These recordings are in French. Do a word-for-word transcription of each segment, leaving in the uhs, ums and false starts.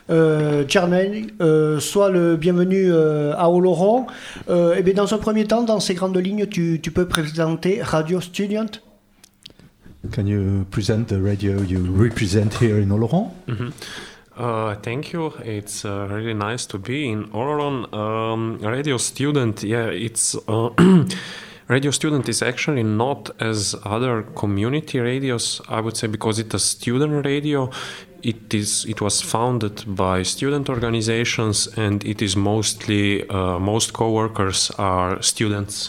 Euh, Tchernel, euh, sois le bienvenu euh, à Oloron. Euh, et bien, dans un premier temps, dans ces grandes lignes, tu, tu peux présenter Radio Student. Can you present the radio you represent here in Oloron? Mm-hmm. Uh, thank you. It's uh, really nice to be in Oloron. Um, Radio Student, yeah, it's uh, Radio Student is actually not as other community radios, I would say, because it's a student radio. It is. It was founded by student organizations, and it is mostly uh, most co-workers are students.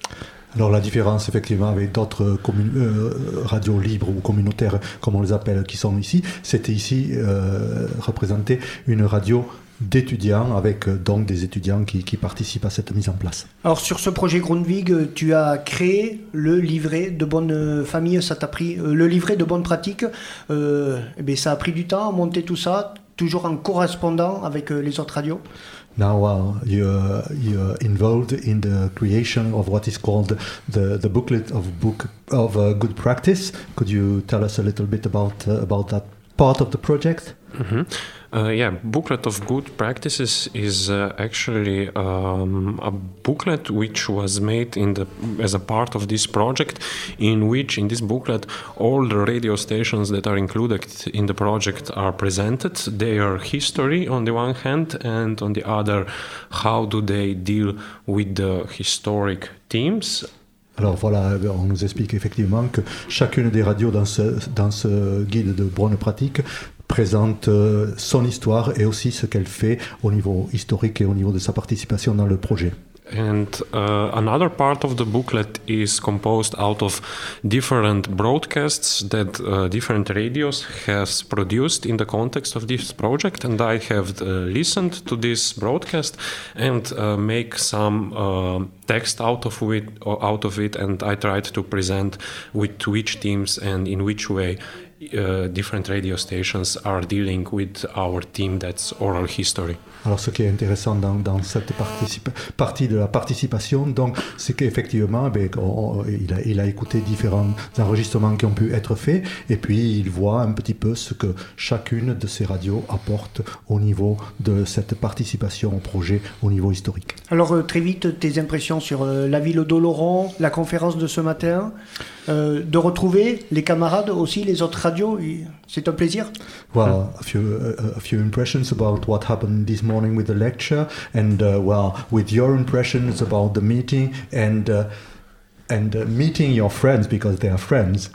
Alors la différence effectivement avec d'autres commun- euh, radios libres ou communautaires comme on les appelle qui sont ici, c'était ici euh, représenter une radio d'étudiants avec euh, donc des étudiants qui, qui participent à cette mise en place. Alors sur ce projet Grundvig, tu as créé le livret de bonne famille, ça t'a pris euh, le livret de bonne pratique. Euh, eh bien, ça a pris du temps à monter tout ça, toujours en correspondant avec euh, les autres radios. Now uh, you're, you're involved in the creation of what is called the, the booklet of book of uh, good practice. Could you tell us a little bit about uh, about that part of the project? Mm-hmm. Uh, yeah, booklet of good practices is uh, actually um, a booklet which was made in the as a part of this project, in which in this booklet all the radio stations that are included in the project are presented, their history on the one hand, and on the other, how do they deal with the historic themes. Alors voilà, on nous explique effectivement que chacune des radios dans ce, dans ce guide de bonne pratique présente euh, son histoire et aussi ce qu'elle fait au niveau historique et au niveau de sa participation dans le projet. And uh, another part of the booklet is composed out of different broadcasts that uh, different radios has produced in the context of this project, and I have uh, listened to this broadcast and uh, make some uh, text out of it, out of it, and I tried to present with which themes and in which way Uh, different radio stations are dealing with our theme, that's oral history. Alors ce qui est intéressant dans, dans cette participa- partie de la participation, donc, c'est qu'effectivement ben, on, on, il, a, il a écouté différents enregistrements qui ont pu être faits et puis il voit un petit peu ce que chacune de ces radios apporte au niveau de cette participation au projet au niveau historique. Alors euh, très vite, tes impressions sur euh, la ville d'Oloron, la conférence de ce matin, euh, de retrouver les camarades aussi, les autres radios, c'est un plaisir. Well, a few, uh, a few impressions about what happened this morning with the lecture, and uh, well, with your impressions about the meeting, and uh, and uh, meeting your friends because they are friends.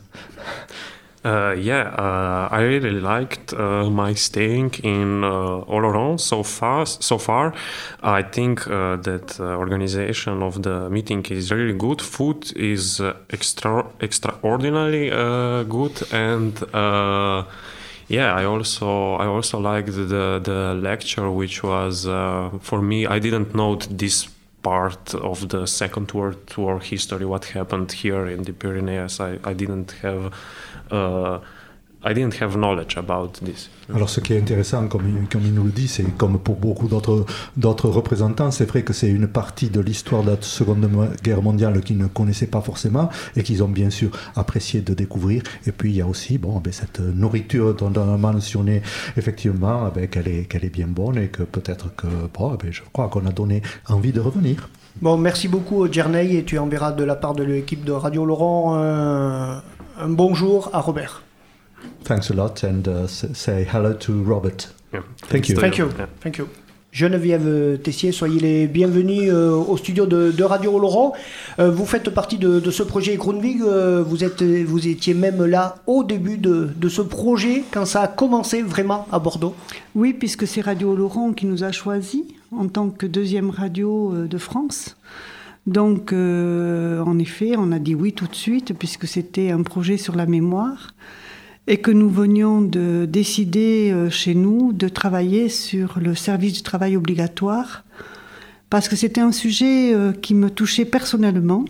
Uh, yeah, uh, I really liked uh, my staying in uh, Oloron so far. So far, I think uh, that uh, organization of the meeting is really good. Food is uh, extra extraordinarily uh, good, and uh, yeah, I also I also liked the the lecture, which was uh, for me. I didn't know this part of the Second World War history, what happened here in the Pyrenees. I, I didn't have uh, I didn't have knowledge about this. Alors ce qui est intéressant, comme il, comme il nous le dit, c'est comme pour beaucoup d'autres, d'autres représentants, c'est vrai que c'est une partie de l'histoire de la Seconde Guerre mondiale qu'ils ne connaissaient pas forcément et qu'ils ont bien sûr apprécié de découvrir. Et puis il y a aussi bon, ben, cette nourriture dont on a mentionné effectivement ben, qu'elle, est, qu'elle est bien bonne et que peut-être que bon, ben, je crois qu'on a donné envie de revenir. Bon, merci beaucoup Djerney, et tu enverras de la part de l'équipe de Radio Oloron un, un bonjour à Robert. Thanks a lot, and uh, say hello to Robert. Yeah. Thank you. Thank you. Yeah. Thank you. Geneviève Tessier, soyez les bienvenus euh, au studio de, de Radio Oloron. Euh, vous faites partie de, de ce projet Grundvig. Euh, vous, êtes, vous étiez même là au début de, de ce projet, quand ça a commencé vraiment à Bordeaux. Oui, puisque c'est Radio Oloron qui nous a choisis en tant que deuxième radio euh, de France. Donc, euh, en effet, on a dit oui tout de suite, puisque c'était un projet sur la mémoire. Et que nous venions de décider euh, chez nous de travailler sur le service du travail obligatoire, parce que c'était un sujet euh, qui me touchait personnellement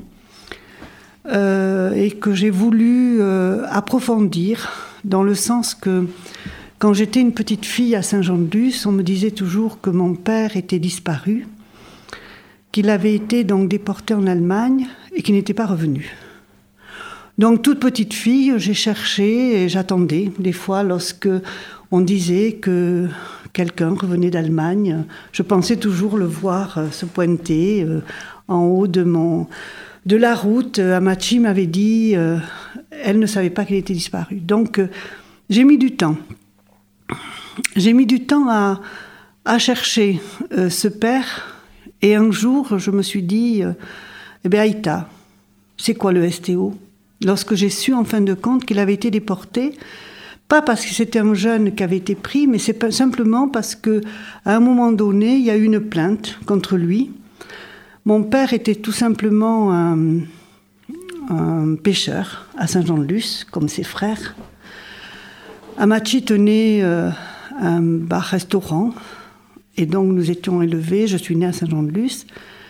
euh, et que j'ai voulu euh, approfondir, dans le sens que quand j'étais une petite fille à Saint-Jean-de-Luz, on me disait toujours que mon père était disparu, qu'il avait été donc déporté en Allemagne et qu'il n'était pas revenu. Donc, toute petite fille, j'ai cherché et j'attendais. Des fois, lorsque on disait que, quelqu'un revenait d'Allemagne. Je pensais toujours le voir euh, se pointer euh, en haut de, mon, de la route. Amachi m'avait dit, euh, elle ne savait pas qu'il était disparu. Donc euh, j'ai mis du temps. J'ai mis du temps à, à chercher euh, ce père. Et un jour, je me suis dit, euh, eh bien, Aïta, c'est quoi le S T O ? Lorsque j'ai su, en fin de compte, qu'il avait été déporté, pas parce que c'était un jeune qui avait été pris, mais c'est simplement parce qu'à un moment donné, il y a eu une plainte contre lui. Mon père était tout simplement un, un pêcheur à Saint-Jean-de-Luz, comme ses frères. Amachi tenait euh, un bar-restaurant, et donc nous étions élevés, je suis née à Saint-Jean-de-Luz.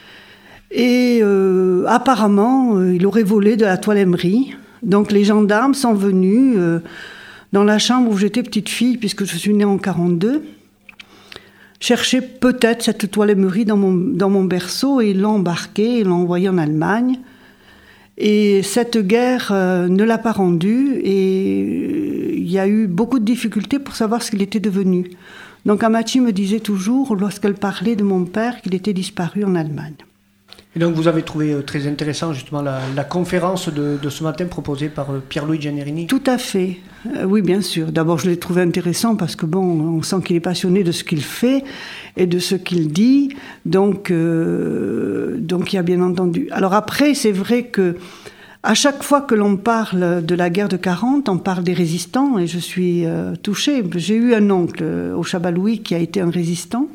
Et euh, apparemment, euh, il aurait volé de la toilemmerie. Donc les gendarmes sont venus euh, dans la chambre où j'étais petite fille, puisque je suis née en quarante-deux, chercher peut-être cette toilemmerie dans mon, dans mon berceau, et ils l'ont embarqué, ils l'ont envoyé en Allemagne. Et cette guerre euh, ne l'a pas rendu, et euh, il y a eu beaucoup de difficultés pour savoir ce qu'il était devenu. Donc Amachi me disait toujours, lorsqu'elle parlait de mon père, qu'il était disparu en Allemagne. Et donc vous avez trouvé très intéressant justement la, la conférence de, de ce matin proposée par Pierluigi Giannerini ? Tout à fait, euh, oui bien sûr. D'abord je l'ai trouvé intéressant parce que bon, on sent qu'il est passionné de ce qu'il fait et de ce qu'il dit, donc euh, donc il y a bien entendu. Alors après c'est vrai que à chaque fois que l'on parle de la guerre de quarante, on parle des résistants et je suis euh, touchée. J'ai eu un oncle euh, au Chabaloui qui a été un résistant.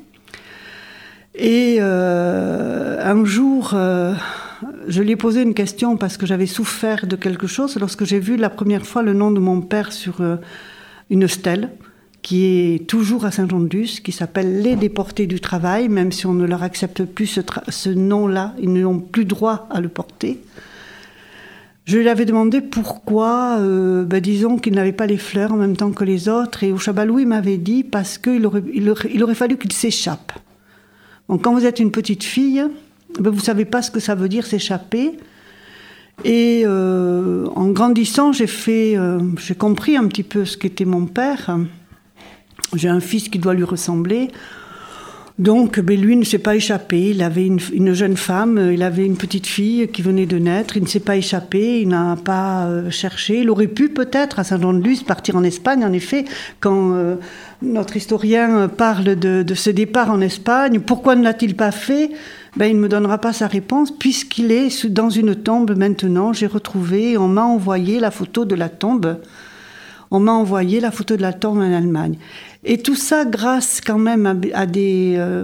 Et euh, un jour, euh, je lui ai posé une question parce que j'avais souffert de quelque chose lorsque j'ai vu la première fois le nom de mon père sur euh, une stèle qui est toujours à Saint-Jean-de-Luz, qui s'appelle « Les déportés du travail », même si on ne leur accepte plus ce, tra- ce nom-là, ils n'ont plus droit à le porter. Je lui avais demandé pourquoi, euh, ben disons qu'il n'avait pas les fleurs en même temps que les autres, et au Chabaloui, il m'avait dit parce qu'il aurait, il aurait, il aurait fallu qu'il s'échappe. Donc, quand vous êtes une petite fille, ben vous ne savez pas ce que ça veut dire s'échapper. Et euh, en grandissant, j'ai, fait, euh, j'ai compris un petit peu ce qu'était mon père. J'ai un fils qui doit lui ressembler. Donc, ben lui ne s'est pas échappé. Il avait une, une jeune femme, il avait une petite fille qui venait de naître. Il ne s'est pas échappé, il n'a pas euh, cherché. Il aurait pu peut-être, à Saint-Jean-de-Luz, partir en Espagne. En effet, quand euh, notre historien parle de, de ce départ en Espagne, pourquoi ne l'a-t-il pas fait ? Ben, il ne me donnera pas sa réponse, puisqu'il est dans une tombe maintenant. J'ai retrouvé, on m'a envoyé la photo de la tombe. On m'a envoyé la photo de la tombe en Allemagne. Et tout ça grâce quand même à, à, des, euh,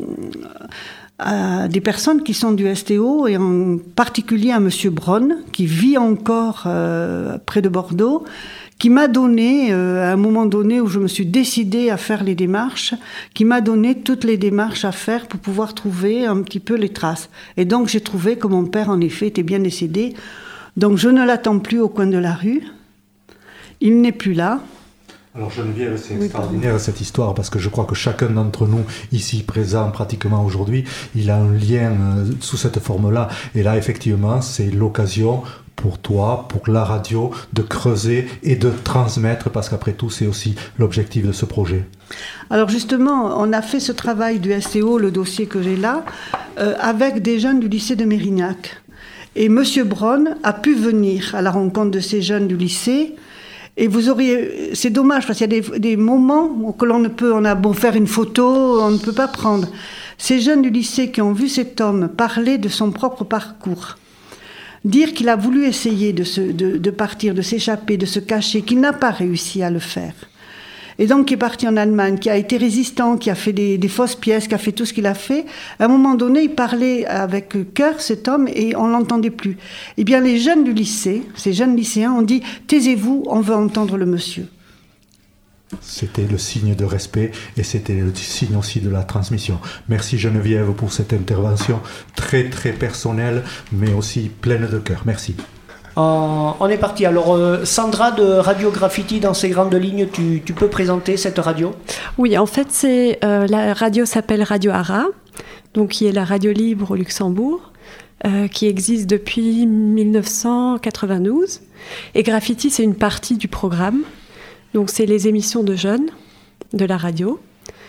à des personnes qui sont du S T O, et en particulier à M. Braun, qui vit encore euh, près de Bordeaux, qui m'a donné, euh, à un moment donné où je me suis décidée à faire les démarches, qui m'a donné toutes les démarches à faire pour pouvoir trouver un petit peu les traces. Et donc j'ai trouvé que mon père, en effet, était bien décédé. Donc je ne l'attends plus au coin de la rue. Il n'est plus là. Alors Geneviève, c'est oui, extraordinaire cette histoire, parce que je crois que chacun d'entre nous, ici présent pratiquement aujourd'hui, il a un lien euh, sous cette forme-là. Et là, effectivement, c'est l'occasion pour toi, pour la radio, de creuser et de transmettre, parce qu'après tout, c'est aussi l'objectif de ce projet. Alors justement, on a fait ce travail du S T O, le dossier que j'ai là, euh, avec des jeunes du lycée de Mérignac. Et M. Braun a pu venir à la rencontre de ces jeunes du lycée. Et vous auriez, c'est dommage parce qu'il y a des, des moments que l'on ne peut, on a beau faire une photo, on ne peut pas prendre. Ces jeunes du lycée qui ont vu cet homme parler de son propre parcours, dire qu'il a voulu essayer de, se, de, de partir, de s'échapper, de se cacher, qu'il n'a pas réussi à le faire. Et donc qui est parti en Allemagne, qui a été résistant, qui a fait des, des fausses pièces, qui a fait tout ce qu'il a fait. À un moment donné, il parlait avec cœur, cet homme, et on ne l'entendait plus. Eh bien, les jeunes du lycée, ces jeunes lycéens, ont dit « Taisez-vous, on veut entendre le monsieur ». C'était le signe de respect et c'était le signe aussi de la transmission. Merci Geneviève pour cette intervention très très personnelle, mais aussi pleine de cœur. Merci. Euh, on est parti. Alors, euh, Sandra de Radio Graffiti, dans ses grandes lignes, tu, tu peux présenter cette radio ? Oui, en fait, c'est, euh, la radio s'appelle Radio Ara, donc qui est la radio libre au Luxembourg, euh, qui existe depuis dix-neuf cent quatre-vingt-douze. Et Graffiti, c'est une partie du programme. Donc, c'est les émissions de jeunes de la radio.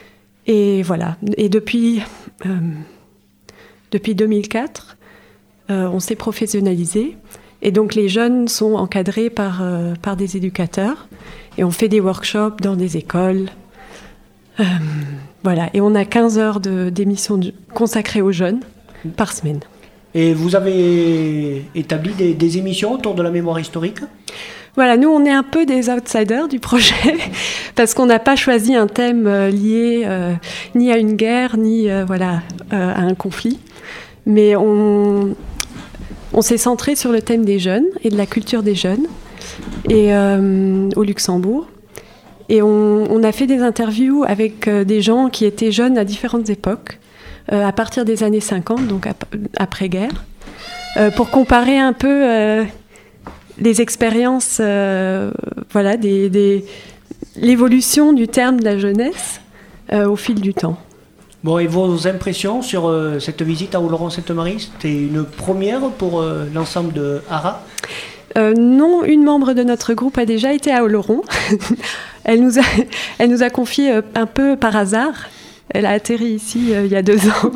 Et voilà. Et depuis, euh, depuis deux mille quatre, euh, on s'est professionnalisé. Et donc les jeunes sont encadrés par, euh, par des éducateurs. Et on fait des workshops dans des écoles. Euh, voilà. Et on a quinze heures de, d'émissions de, consacrées aux jeunes par semaine. Et vous avez établi des, des émissions autour de la mémoire historique ? Voilà, nous, on est un peu des outsiders du projet parce qu'on n'a pas choisi un thème euh, lié euh, ni à une guerre, ni euh, voilà, euh, à un conflit. Mais on, on s'est centré sur le thème des jeunes et de la culture des jeunes et, euh, au Luxembourg. Et on, on a fait des interviews avec euh, des gens qui étaient jeunes à différentes époques. Euh, à partir des années cinquante, donc ap- après-guerre, euh, pour comparer un peu euh, les expériences, euh, voilà, des, des, l'évolution du terme de la jeunesse euh, au fil du temps. Bon, et vos impressions sur euh, cette visite à Oloron-Sainte-Marie, c'était une première pour euh, l'ensemble de ARA ? euh, Non, une membre de notre groupe a déjà été à Oloron. elle, nous a, elle nous a confié euh, un peu par hasard. Elle a atterri ici euh, il y a deux ans.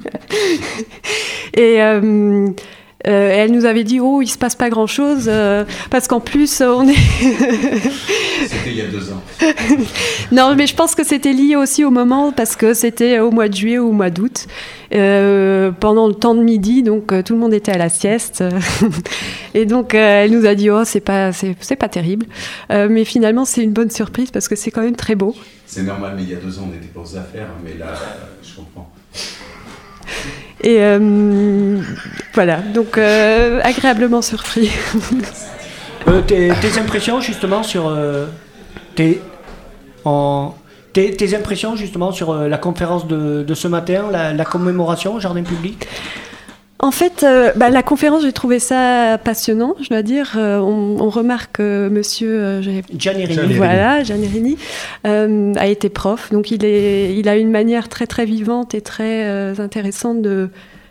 Et euh, euh, elle nous avait dit « Oh, il ne se passe pas grand-chose, euh, parce qu'en plus, on est... » C'était il y a deux ans. Non, mais je pense que c'était lié aussi au moment, parce que c'était au mois de juillet ou au mois d'août, euh, pendant le temps de midi, donc euh, tout le monde était à la sieste. Et donc, euh, elle nous a dit « Oh, c'est pas, c'est, c'est pas terrible. Euh, » Mais finalement, c'est une bonne surprise, parce que c'est quand même très beau. C'est normal, mais il y a deux ans, on n'était pas aux affaires, mais là, je comprends. Et euh, voilà, donc euh, agréablement surpris. euh, tes, tes impressions justement sur euh, tes, en, tes, tes impressions justement sur euh, la conférence de, de ce matin, la, la commémoration au jardin public. En fait, euh, bah, la conférence, j'ai trouvé ça passionnant, je dois dire. Euh, on, on remarque que monsieur euh, Giannirini, voilà, Giannirini euh, a été prof, donc il, est, il a une manière très très vivante et très euh, intéressante de,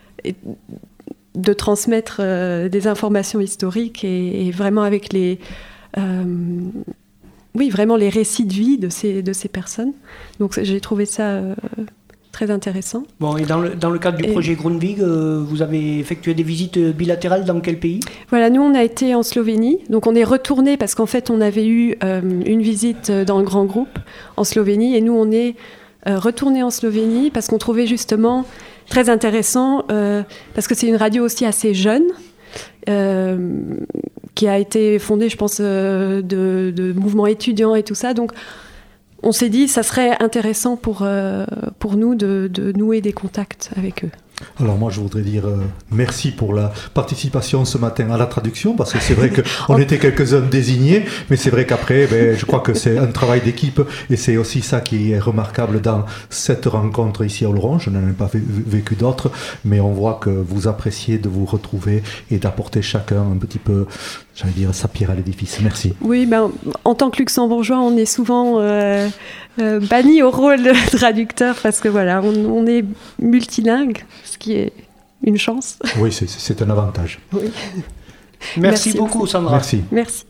de transmettre euh, des informations historiques et, et vraiment avec les, euh, oui, vraiment les récits de vie de ces, de ces personnes. Donc j'ai trouvé ça euh, très intéressant. Bon, et dans le, dans le cadre du et projet Grundtvig, euh, vous avez effectué des visites bilatérales dans quel pays ? Voilà, nous on a été en Slovénie, donc on est retourné parce qu'en fait on avait eu euh, une visite dans le grand groupe en Slovénie et nous on est euh, retourné en Slovénie parce qu'on trouvait justement très intéressant, euh, parce que c'est une radio aussi assez jeune, euh, qui a été fondée je pense euh, de, de mouvements étudiants et tout ça, donc on s'est dit, ça serait intéressant pour, euh, pour nous de, de nouer des contacts avec eux. Alors moi, je voudrais dire euh, merci pour la participation ce matin à la traduction, parce que c'est vrai qu'on était quelques-uns désignés, mais c'est vrai qu'après, ben, je crois que c'est un travail d'équipe, et c'est aussi ça qui est remarquable dans cette rencontre ici à Oloron. Je n'en ai pas vécu d'autres, mais on voit que vous appréciez de vous retrouver et d'apporter chacun un petit peu, j'allais dire, sa pierre à l'édifice. Merci. Oui, ben, en tant que luxembourgeois, on est souvent euh, euh, banni au rôle de traducteur parce que voilà, on, on est multilingue, ce qui est une chance. Oui, c'est, c'est un avantage. Oui. Merci, Merci beaucoup, Sandra. Merci. Merci.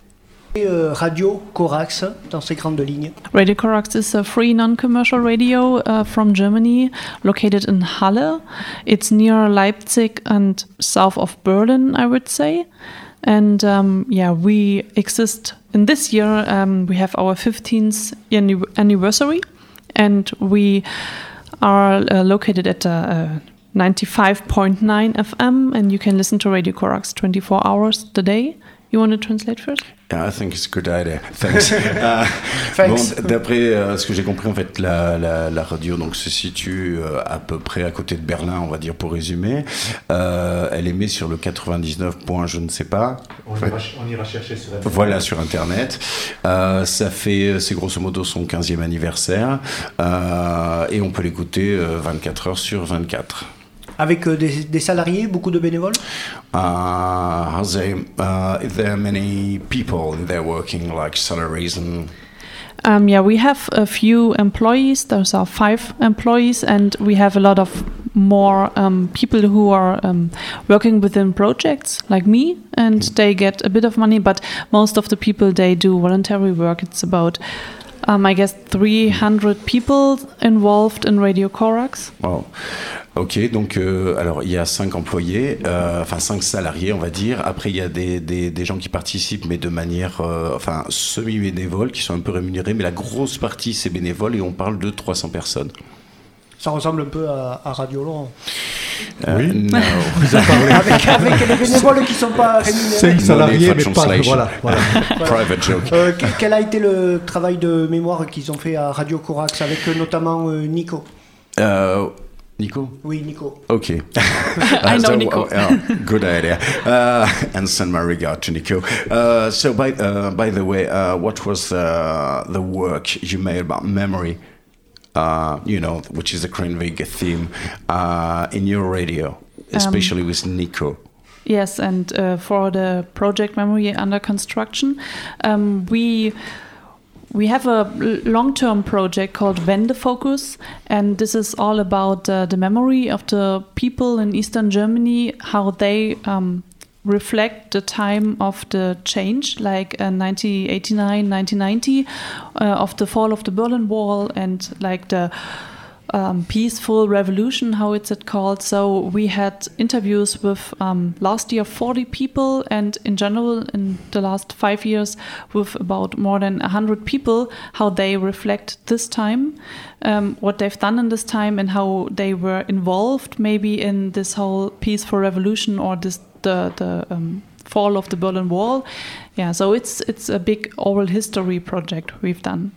Radio Corax, dans ses grandes lignes. Radio Corax is a free non-commercial radio uh, from Germany, located in Halle. It's near Leipzig and south of Berlin, I would say. And um, yeah, we exist in this year. Um, we have our fifteenth anniversary, and we are uh, located at uh, uh, ninety-five point nine F M, and you can listen to Radio Corax twenty-four hours a day. You want to translate first? Yeah, I think it's a good idea. Thanks. uh, Thanks. Bon, d'après euh, ce que j'ai compris, en fait, la, la, la radio donc, se situe euh, à peu près à côté de Berlin, on va dire, pour résumer. Euh, elle émet sur le quatre-vingt-dix-neuf points, je ne sais pas. On, enfin, ira, on ira chercher sur Internet. Voilà, sur Internet. Euh, ça fait, c'est grosso modo son quinzième anniversaire. Euh, et on peut l'écouter euh, vingt-quatre heures sur vingt-quatre. Avec euh, des, des salariés, beaucoup de bénévoles? Uh, they, uh, there are many people there working like salaries and... Um, yeah, we have a few employees. There's our five employees, and we have a lot of more um, people who are um, working within projects like me, and they get a bit of money, but most of the people, they do voluntary work. It's about um, I guess three hundred people involved in Radio Corax. Wow. Ok, donc euh, alors il y a cinq employés, euh, enfin cinq salariés on va dire. Après il y a des, des, des gens qui participent mais de manière euh, enfin semi-bénévole, qui sont un peu rémunérés, mais la grosse partie c'est bénévole et on parle de trois cents personnes. Ça ressemble un peu à, à Radio Laurent. Euh, oui. Non. avec, avec les bénévoles qui ne sont pas rémunérés. cinq salariés, mais pas. Voilà, voilà. Private joke. Euh, quel a été le travail de mémoire qu'ils ont fait à Radio Corax, avec euh, notamment euh, Nico euh, Nico? Oui, Nico. Okay. I know so, Nico. Uh, oh, good idea. Uh, and send my regard to Nico. Uh, so, by uh, by the way, uh, what was uh, the work you made about memory? Uh, you know, which is a Krenvig theme uh, in your radio, especially um, with Nico. Yes, and uh, for the project Memory under construction, um, we. We have a long-term project called Wende Focus, and this is all about uh, the memory of the people in Eastern Germany, how they um, reflect the time of the change, like uh, nineteen eighty-nine, nineteen ninety, uh, of the fall of the Berlin Wall, and like the Um, peaceful revolution, how it's it called. So we had interviews with um, last year forty people, and in general in the last five years with about more than one hundred people, how they reflect this time, um, what they've done in this time, and how they were involved maybe in this whole peaceful revolution or this the the um, fall of the Berlin Wall. Yeah, so it's it's a big oral history project we've done.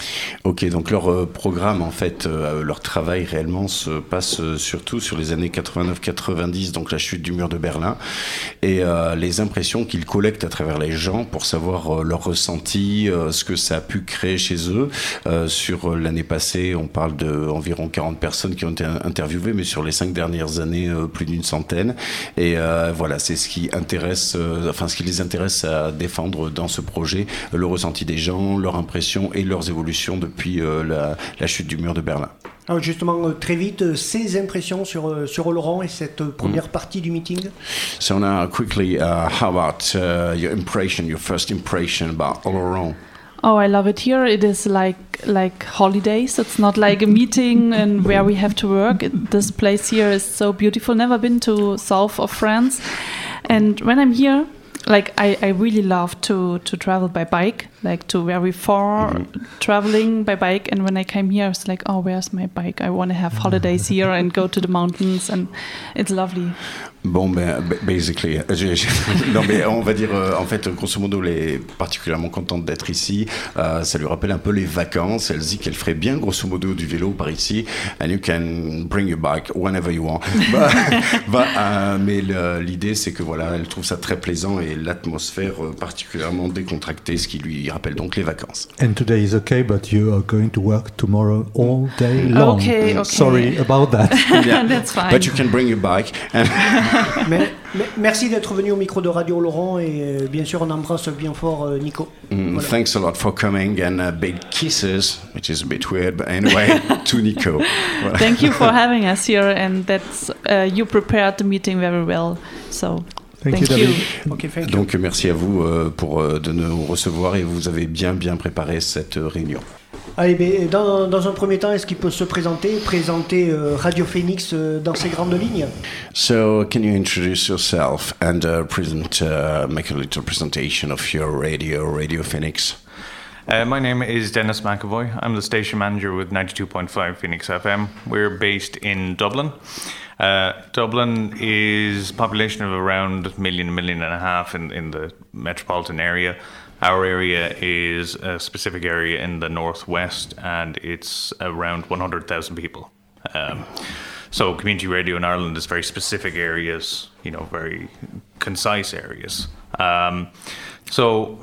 Ok, donc leur euh, programme, en fait, euh, leur travail réellement se passe euh, surtout sur les années quatre-vingt-neuf quatre-vingt-dix, donc la chute du mur de Berlin, et euh, les impressions qu'ils collectent à travers les gens pour savoir euh, leur ressenti, euh, ce que ça a pu créer chez eux. Euh, sur euh, l'année passée, on parle d'environ quarante personnes qui ont été interviewées, mais sur les cinq dernières années, euh, plus d'une centaine. Et euh, voilà, c'est ce qui intéresse, euh, enfin ce qui les intéresse à défendre dans ce projet, le ressenti des gens, leurs impressions et leurs évolutions depuis euh, la, la chute du mur de Berlin. Alors justement, euh, très vite, euh, ces impressions sur, euh, sur Oloron et cette euh, première mm. partie du meeting. So now, quickly, uh, how about uh, your impression, your first impression about Oloron? Oh, I love it here. It is like like holidays. It's not like a meeting and where we have to work. It, this place here is so beautiful. Never been to south of France, and when I'm here, like I, I really love to, to travel by bike, like to very far mm-hmm. traveling by bike. And when I came here, I was like, oh, where's my bike? I want to have holidays here and go to the mountains, and it's lovely. Bon, ben, basically, je, je, non, mais on va dire, euh, en fait, grosso modo, elle est particulièrement contente d'être ici. Euh, ça lui rappelle un peu les vacances. Elle dit qu'elle ferait bien, grosso modo, du vélo par ici. And you can bring your bike whenever you want. bah, bah, euh, mais le, l'idée, c'est que voilà, elle trouve ça très plaisant et l'atmosphère euh, particulièrement décontractée, ce qui lui rappelle donc les vacances. And today is okay, but you are going to work tomorrow all day long. Okay, okay. Sorry about that. Yeah. That's fine. But you can bring your bike. And mais, mais, merci d'être venu au micro de Radio Laurent et euh, bien sûr on embrasse bien fort euh, Nico. Mm, voilà. Thanks a lot for coming and uh, big kisses, which is a bit weird, but anyway, to Nico. Voilà. Thank you for having us here, and that's uh, you prepared the meeting very well. So. Thank, thank you. you. Okay, thank Donc you. Merci à vous euh, pour euh, de nous recevoir et vous avez bien bien préparé cette euh, réunion. Allez, mais dans, dans un premier temps, est-ce qu'il peut se présenter, présenter euh, Radio Phoenix euh, dans ses grandes lignes? So, can you introduce yourself and uh, present, uh, make a little presentation of your radio, Radio Phoenix? Uh, my name is Dennis McAvoy. I'm the station manager with ninety-two point five Phoenix F M. We're based in Dublin. Uh, Dublin is a population of around a million, million and a half in, in the metropolitan area. Our area is a specific area in the northwest, and it's around one hundred thousand people. Um, so community radio in Ireland is very specific areas, you know, very concise areas. Um, so...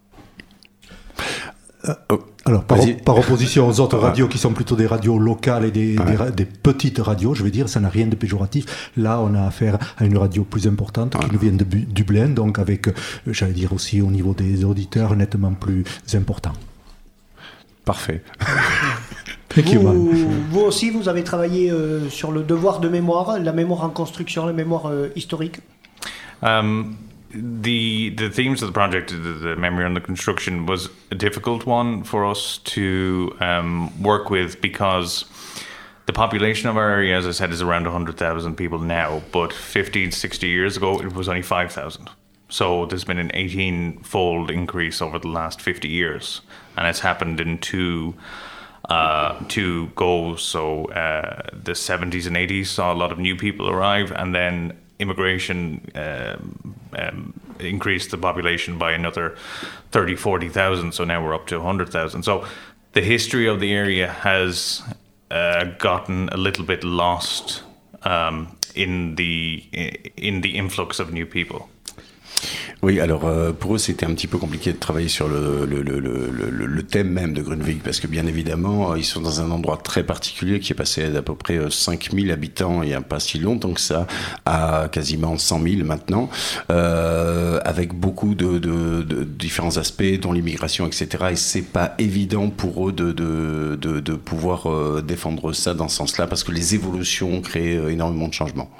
Uh, oh. Alors, par, par opposition aux autres radios qui sont plutôt des radios locales et des, ouais. des, des petites radios, je veux dire, ça n'a rien de péjoratif. Là, on a affaire à une radio plus importante ouais. qui nous vient de Dublin, donc avec, j'allais dire aussi au niveau des auditeurs, nettement plus important. Parfait. vous, vous aussi, vous avez travaillé euh, sur le devoir de mémoire, la mémoire en construction, la mémoire euh, historique. Um, the the themes of the project, the, the memory under construction, was a difficult one for us to um, work with because the population of our area, as I said, is around one hundred thousand people now, but fifty, sixty years ago it was only five thousand. So there's been an eighteen-fold increase over the last fifty years, and it's happened in two uh, two goes. So uh, the seventies and eighties saw a lot of new people arrive, and then immigration um, um, increased the population by another thirty, forty thousand. So now we're up to one hundred thousand. So the history of the area has uh, gotten a little bit lost um, in the in the influx of new people. Oui, alors euh, pour eux c'était un petit peu compliqué de travailler sur le, le, le, le, le thème même de Grunwald parce que bien évidemment ils sont dans un endroit très particulier qui est passé d'à peu près cinq mille habitants il n'y a pas si longtemps que ça à quasiment cent mille maintenant euh, avec beaucoup de, de, de différents aspects dont l'immigration et cetera et c'est pas évident pour eux de, de, de, de pouvoir euh, défendre ça dans ce sens-là parce que les évolutions ont créé euh, énormément de changements.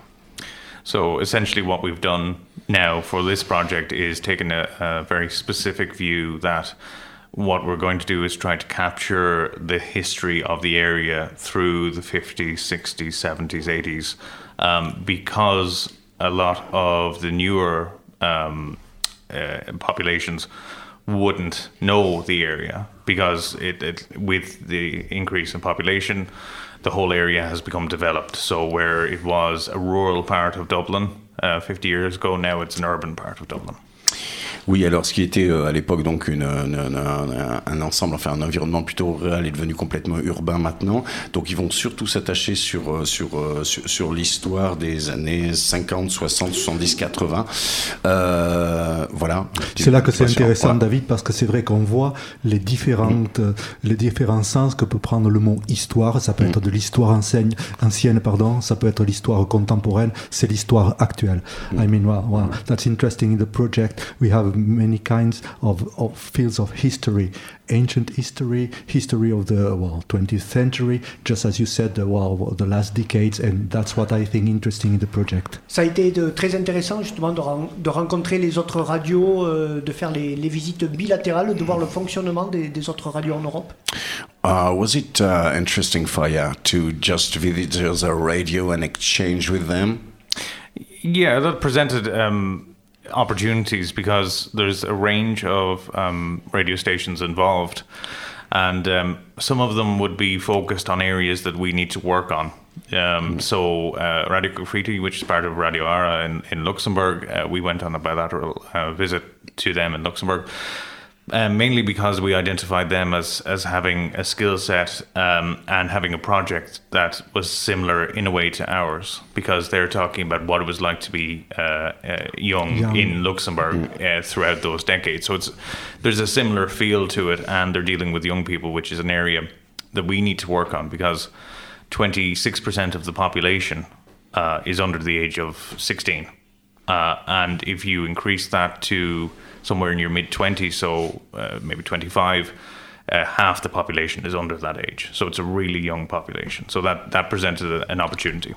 So essentially what we've done now for this project is taken a, a very specific view that what we're going to do is try to capture the history of the area through the fifties, sixties, seventies, eighties, um, because a lot of the newer um, uh, populations wouldn't know the area because it, it with the increase in population, the whole area has become developed. So where it was a rural part of Dublin uh, fifty years ago, now it's an urban part of Dublin. Oui, alors ce qui était euh, à l'époque donc une, une, une, un, un ensemble, enfin un environnement plutôt rural est devenu complètement urbain maintenant. Donc ils vont surtout s'attacher sur, sur, sur, sur l'histoire des années cinquante, soixante, soixante-dix, quatre-vingts. Euh, voilà. C'est là que c'est intéressant, David, parce que c'est vrai qu'on voit les, différentes, mmh. les différents sens que peut prendre le mot histoire. Ça peut mmh. être de l'histoire ancienne, ancienne pardon, ça peut être l'histoire contemporaine, c'est l'histoire actuelle. Mmh. I mean, wow, wow, that's interesting in the project. We have many kinds of, of fields of history, ancient history, history of the well twentieth century, just as you said, the, well, the last decades, and that's what I think interesting in the project. Ça a été de, très intéressant justement de, ren, de rencontrer les autres radios, euh, de faire les, les visites bilatérales, de voir le fonctionnement des, des autres radios en Europe. Uh, was it uh, interesting for you to just visit the radio and exchange with them? Yeah, that presented um, opportunities because there's a range of um, radio stations involved, and um, some of them would be focused on areas that we need to work on. Um, mm. So uh, Radio Graffiti, which is part of Radio Ara in, in Luxembourg, uh, we went on a bilateral uh, visit to them in Luxembourg. Um, mainly because we identified them as, as having a skill set um, and having a project that was similar in a way to ours, because they're talking about what it was like to be uh, uh, young, young in Luxembourg mm. uh, throughout those decades. So it's there's a similar feel to it, and they're dealing with young people, which is an area that we need to work on because twenty-six percent of the population uh, is under the age of sixteen. Uh, and if you increase that to somewhere in your mid-twenties, so uh, maybe twenty-five, uh, half the population is under that age. So it's a really young population. So that, that presented a, an opportunity.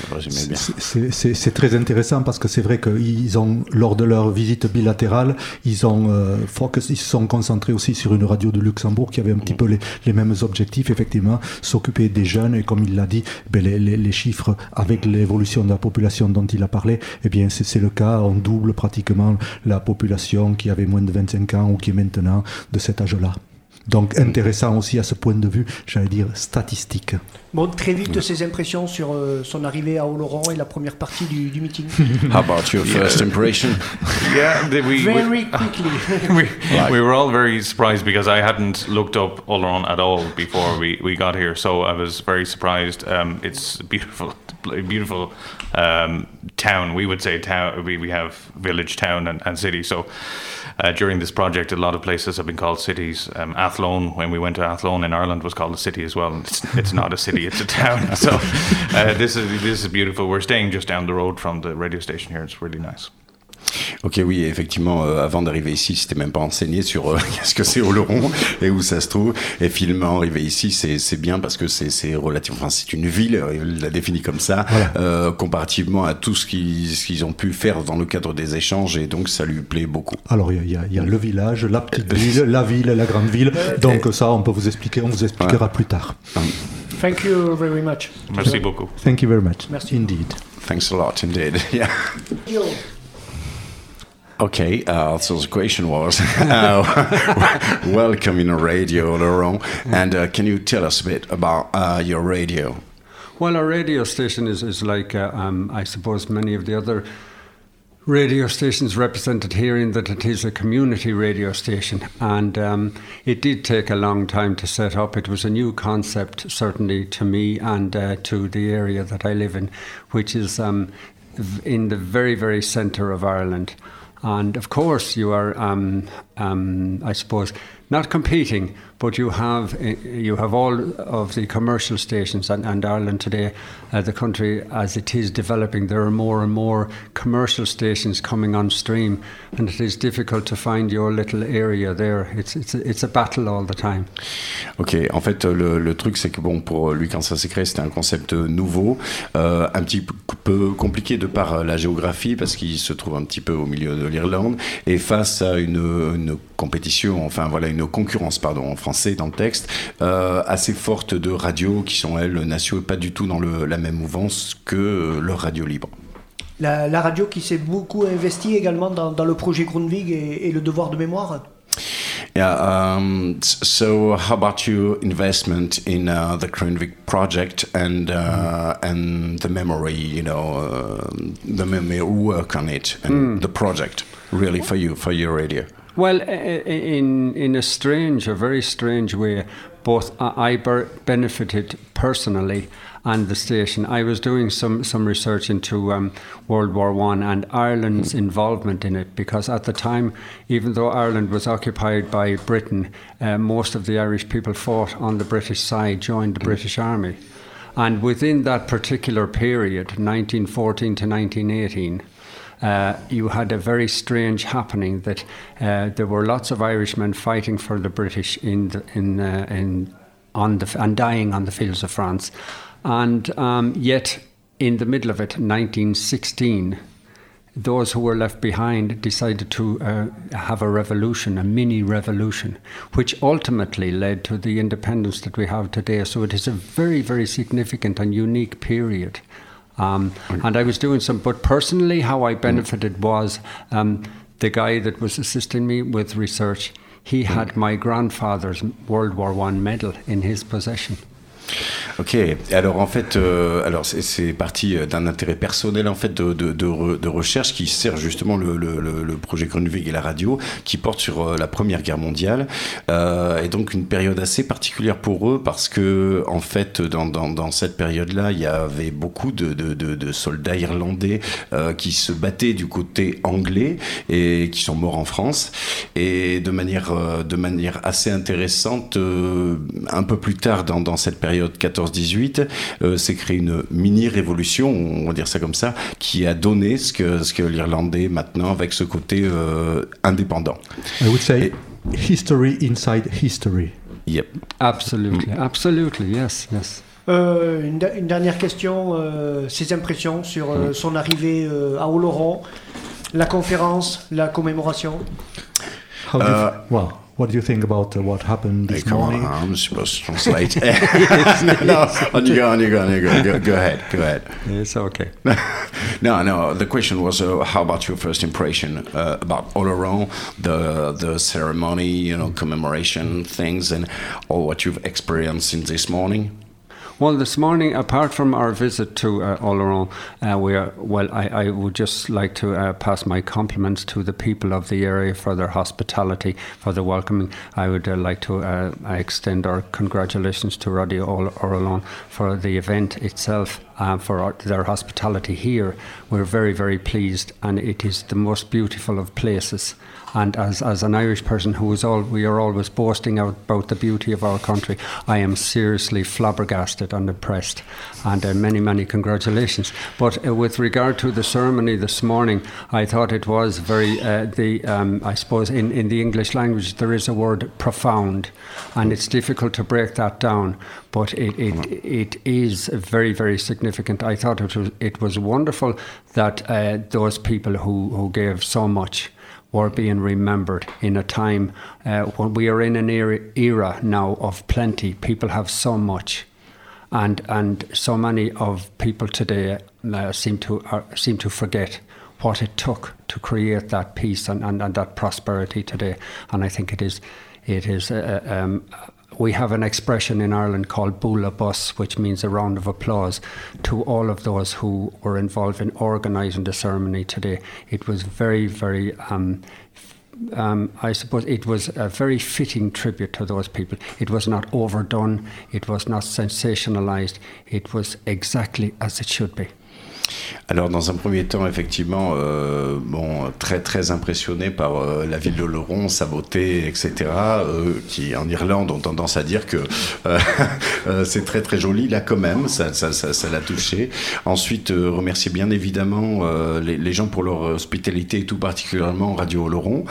C'est, c'est, c'est très intéressant parce que c'est vrai qu'ils ont, lors de leur visite bilatérale, ils ont euh, focus, ils se sont concentrés aussi sur une radio de Luxembourg qui avait un petit mmh. peu les, les mêmes objectifs, effectivement, s'occuper des jeunes. Et comme il l'a dit, ben les, les, les chiffres avec l'évolution de la population dont il a parlé, eh bien c'est, c'est le cas, on double pratiquement la population qui avait moins de vingt-cinq ans ou qui est maintenant de cet âge-là. Donc intéressant aussi à ce point de vue, j'allais dire, statistique. Bon, très vite, ces impressions sur euh, son arrivée à Oloron et la première partie du, du meeting. How about your first impression? Yeah, the, we, very we, quickly. we, we were all very surprised because I hadn't looked up Oloron at all before we, we got here, so I was very surprised. Um, it's a beautiful, beautiful um, town. We would say town. We, we have village, town, and, and city. So uh, during this project, a lot of places have been called cities. Um, Athlone, when we went to Athlone in Ireland, was called a city as well. It's, it's not a city. It's a town. So uh, this is this is beautiful. We're staying just down the road from the radio station here. It's really nice. Ok, oui, effectivement, euh, avant d'arriver ici, c'était même pas enseigné sur euh, qu'est-ce que c'est Oloron et où ça se trouve. Et finalement, arriver ici, c'est, c'est bien parce que c'est, c'est relativement, enfin, c'est une ville, il l'a défini comme ça, voilà. euh, comparativement à tout ce qu'ils, ce qu'ils ont pu faire dans le cadre des échanges, et donc ça lui plaît beaucoup. Alors, il y, y, y a le village, la petite ville, la ville, la grande ville, donc et... ça, on peut vous expliquer, on vous expliquera ouais. plus tard. Um, Thank you very much. Merci beaucoup. Thank you very much. Merci. Indeed. Thanks a lot, indeed. Yeah. Yo. Okay, uh, so the question was, uh, welcome in Radio Laurent, and uh, can you tell us a bit about uh, your radio? Well, our radio station is, is like, uh, um, I suppose, many of the other radio stations represented here, in that it is a community radio station, and um, it did take a long time to set up. It was a new concept, certainly to me and uh, to the area that I live in, which is um, in the very, very centre of Ireland. And of course you are, um, um, I suppose, not competing, but you have you have all of the commercial stations, and, and Ireland today, uh, the country as it is developing, there are more and more commercial stations coming on stream, and it is difficult to find your little area there. It's it's a, it's a battle all the time. Ok, en fait le, le truc c'est que bon, pour lui quand ça s'est créé, c'était un concept nouveau, euh, un petit peu compliqué de par la géographie parce qu'il se trouve un petit peu au milieu de l'Irlande, et face à une, une compétition, enfin voilà une concurrence pardon en français dans le texte, euh, assez forte de radios qui sont elles nationaux, pas du tout dans le, la même mouvance que euh, leur radio libre. La, la radio qui s'est beaucoup investie également dans, dans le projet Grundtvig et, et le devoir de mémoire. Yeah, um, so how about your investment in uh, the Grundtvig project and uh, mm. and the memory, you know, uh, the memory work on it and mm. the project really for you, for your radio? Well, in in a strange, a very strange way, both I benefited personally and the station. I was doing some, some research into um, World War One and Ireland's involvement in it, because at the time, even though Ireland was occupied by Britain, uh, most of the Irish people fought on the British side, joined the British Army. And within that particular period, nineteen fourteen to nineteen eighteen, Uh, you had a very strange happening that uh, there were lots of Irishmen fighting for the British in the, in uh, in on the and dying on the fields of France, and um, yet in the middle of it, nineteen sixteen, those who were left behind decided to uh, have a revolution, a mini revolution, which ultimately led to the independence that we have today. So it is a very, very significant and unique period. Um, and I was doing some, but personally how I benefited was um, the guy that was assisting me with research, he had my grandfather's World War One medal in his possession. Ok, alors en fait, euh, alors c'est, c'est parti d'un intérêt personnel en fait de, de, de, re, de recherche qui sert justement le, le, le projet Grundtvig et la radio, qui porte sur euh, la Première Guerre mondiale, euh, et donc une période assez particulière pour eux parce que en fait dans, dans, dans cette période-là, il y avait beaucoup de, de, de, de soldats irlandais euh, qui se battaient du côté anglais et qui sont morts en France, et de manière euh, de manière assez intéressante, euh, un peu plus tard dans, dans cette période quatorze dix-huit, euh, s'est créée une mini-révolution, on va dire ça comme ça, qui a donné ce que, ce que l'Irlandais maintenant avec ce côté euh, indépendant. I would say Et, history inside history. Yep. Absolutely, mm. absolutely, yes, yes. Euh, une, une dernière question, euh, ses impressions sur euh, mm. son arrivée euh, à Oloron, la conférence, la commémoration. How do you uh, well, what do you think about uh, what happened this hey, come morning? On, I'm supposed to translate. no, on you go, on you go, on you go. Go, go ahead, go ahead. It's okay. no, no. The question was, uh, how about your first impression uh, about Oloron, the the ceremony, you know, commemoration things, and all what you've experienced in this morning? Well, this morning, apart from our visit to uh, Oloron, uh, we are, well, I, I would just like to uh, pass my compliments to the people of the area for their hospitality, for the welcoming. I would uh, like to uh, extend our congratulations to Radio Oloron for the event itself uh, for our, their hospitality here. We're very, very pleased, and it is the most beautiful of places. And as, as an Irish person who is all, we are always boasting out about the beauty of our country, I am seriously flabbergasted and impressed. And uh, many, many congratulations. But uh, with regard to the ceremony this morning, I thought it was very, uh, the um, I suppose in, in the English language there is a word profound, and it's difficult to break that down. But it, it, it is very, very significant. I thought it was, it was wonderful that uh, those people who, who gave so much were being remembered in a time uh, when we are in an era, era now of plenty. People have so much, and and so many of people today uh, seem to uh, seem to forget what it took to create that peace and, and, and that prosperity today. And I think it is it is uh, um, we have an expression in Ireland called Bula Bus, which means a round of applause to all of those who were involved in organising the ceremony today. It was very, very, um, um, I suppose it was a very fitting tribute to those people. It was not overdone, it was not sensationalised, it was exactly as it should be. Alors dans un premier temps, effectivement, euh, bon, très très impressionné par euh, la ville de Oloron, sa beauté, et cetera. Euh, qui en Irlande ont tendance à dire que euh, euh, c'est très très joli. Là, quand même, ça, ça, ça, ça l'a touché. Ensuite, euh, remercier bien évidemment euh, les, les gens pour leur hospitalité, et tout particulièrement Radio Oloron.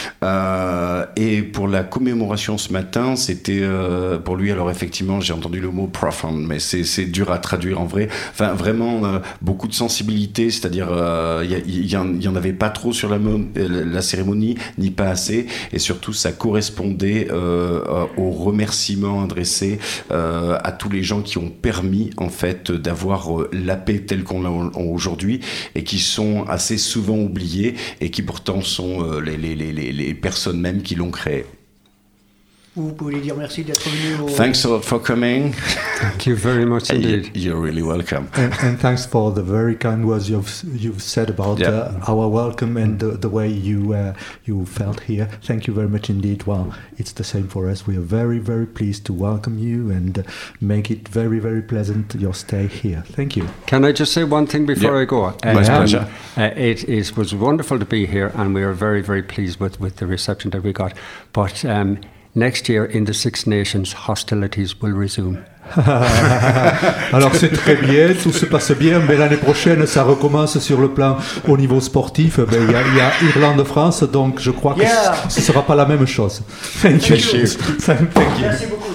Euh, et pour la commémoration ce matin, c'était euh, pour lui. Alors effectivement, j'ai entendu le mot profound, mais c'est c'est dur à traduire en vrai. Enfin, vraiment euh, beaucoup de sensibilité, c'est-à-dire il euh, y, y, y en avait pas trop sur la, la cérémonie, ni pas assez, et surtout ça correspondait euh, aux remerciements adressés euh, à tous les gens qui ont permis en fait d'avoir euh, la paix telle qu'on l'a aujourd'hui, et qui sont assez souvent oubliés, et qui pourtant sont euh, les, les, les, les personnes mêmes qui l'ont créée. Vous pouvez dire merci d'être venu au... Thanks a lot for coming. Thank you very much indeed. You're really welcome. And, and thanks for the very kind words you've you've said about yeah. uh, our welcome and the, the way you uh, you felt here. Thank you very much indeed. Well, it's the same for us. We are very very pleased to welcome you and uh, make it very very pleasant your stay here. Thank you. Can I just say one thing before yeah. I go? My um, pleasure. Uh, it is was wonderful to be here, and we are very very pleased with with the reception that we got. But um, next year, in the Six Nations, hostilities will resume. Alors c'est très bien, tout se passe bien, mais l'année prochaine ça recommence sur le plan au niveau sportif. Il ben, y, y a Irlande-France, donc je crois que yeah. ce ne sera pas la même chose. Thank you. Thank you. Thank you. Merci beaucoup.